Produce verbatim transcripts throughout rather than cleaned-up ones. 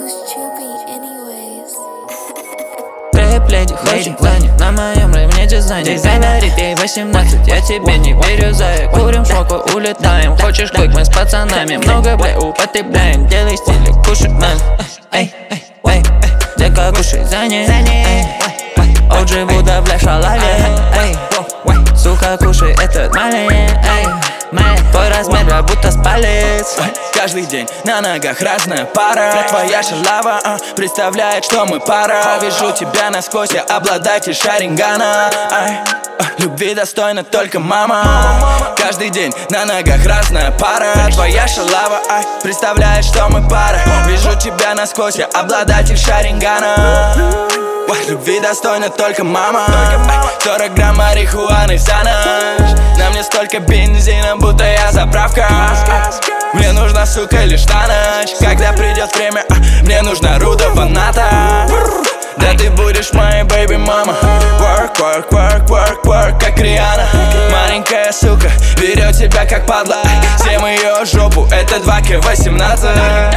Трэп-леди хочет плане на моем районе дизайне. Говорит ей восемнадцать, я тебе не верю, зая. Курим шоку, улетаем. Хочешь клик, мы с пацанами много бля употребляем. Делай стиль, кушать мэн. Эй, эй, эй, дека кушай за ней. О джи Вуда, бля, шалаве. Эй, сука, кушай этот малень. Эй, твой размер, как будто с палец. Каждый день на ногах разная пара. Твоя шалава а, представляет, что мы пара. Вижу тебя насквозь, я обладатель шарингана. Ай, а, любви достойна только мама. Каждый день на ногах разная пара. Твоя шалава ай, представляет, что мы пара. Вижу тебя насквозь, я обладатель шарингана. Любви достойна только мама. сорок грамм марихуаны за ночь. На мне столько бензина, будто я заправка. Мне нужна, сука, лишь на ночь. Когда придет время, мне нужна руда фаната. Да ты будешь моей бэйби мама. Work, work, work, work, work, как Риана. Маленькая сука берет тебя как падла. Всем ее жопу, это два ка восемнадцать.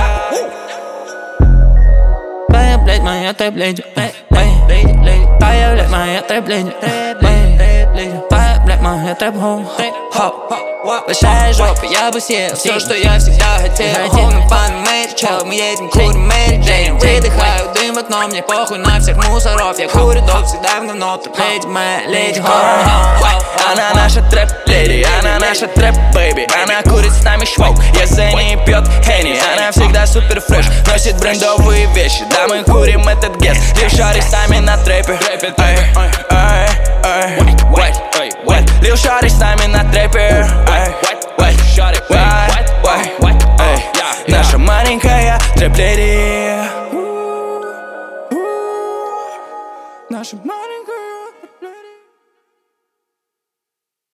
Твоя, блядь, моя трэп-леди. Твоя, блядь, моя трэп-леди. Твоя, блядь, моя трэп-хоу. Большая жопа, я бы съел все, что я всегда хотел. Хоум, фан, Мэри, чел, мы едем, курим, Мэри Джейн. Выдыхаю дым в окно, мне похуй на всех мусоров. Я курю доп, всегда в говно, трэп-леди, моя леди. Она наша трэп-леди, она наша трэп-бэйби. Она курит с нами шмоук, я за ней пьет Хенни. Она всегда супер фреш, носит брендовые вещи. Да, мы курим этот гес, лишь шарик с нами на трэпе. Лил шарик с нами на трэпе. Наша маленькая трэп-леди. Наша маленькая